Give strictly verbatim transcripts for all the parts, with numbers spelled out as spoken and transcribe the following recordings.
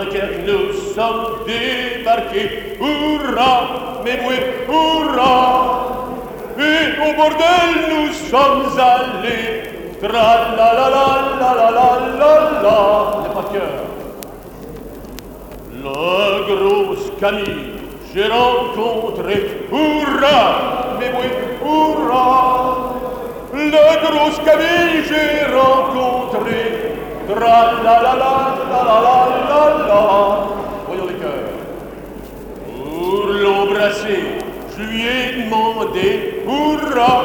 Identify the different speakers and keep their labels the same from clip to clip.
Speaker 1: Dunkerque, nous sommes débarqués. Hurrah, mes bouées, hurrah! Et au bordel, nous sommes allés. Tra la la la la la la la la. N'est pas cœur. La grosse Camille, j'ai rencontré. Hurrah, mes bouées, hurrah! La grosse Camille, j'ai rencontré. Tra la la la la la la la la. Voyons les cœurs. Pour l'embrasser, je lui ai demandé. Hurrah!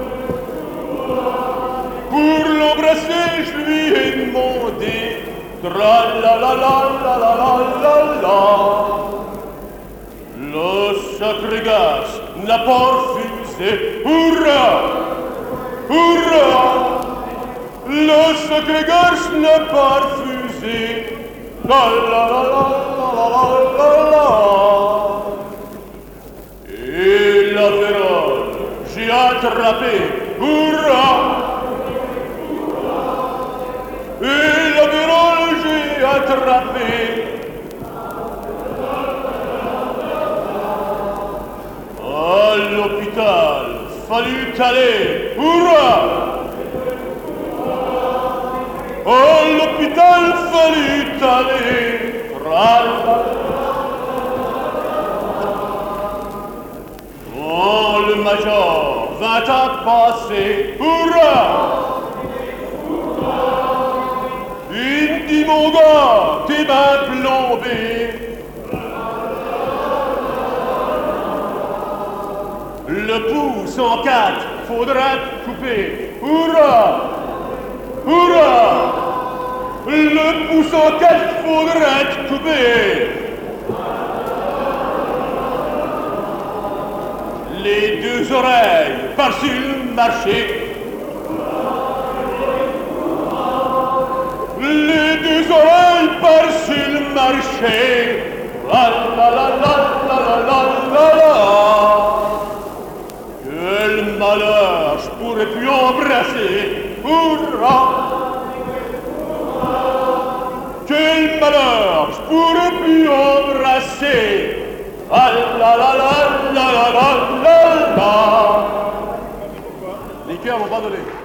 Speaker 1: Pour l'embrasser, je lui ai demandé. Tra la la la la la la la la. Le sacré garce n'a pas refusé. Hurrah! Hurrah! Le sacré garce n'a pas refusé. La la la la la la la la. Et la vérole, j'ai attrapé. Hurrah! Et la vérole, j'ai attrapé. À l'hôpital, fallut aller. Hurrah! À l'hôpital, fallut aller. Oh, le major vint à passer. Hurrah! Il me dit, mon gars, t'es bien plombé. Le pouce en quatre, faudra te couper. Hurrah! Hurrah! Le pouce en quatre, faudra te couper. Les deux oreilles par-dessus le marché. Les deux oreilles par-dessus le marché. La la la la la la la la la. Quel malheur, je pourrais plus embrasser. Hurrah! Quel malheur, je pourrais plus embrasser. Ah la la la la la la la la. Les cœurs vont pas donner.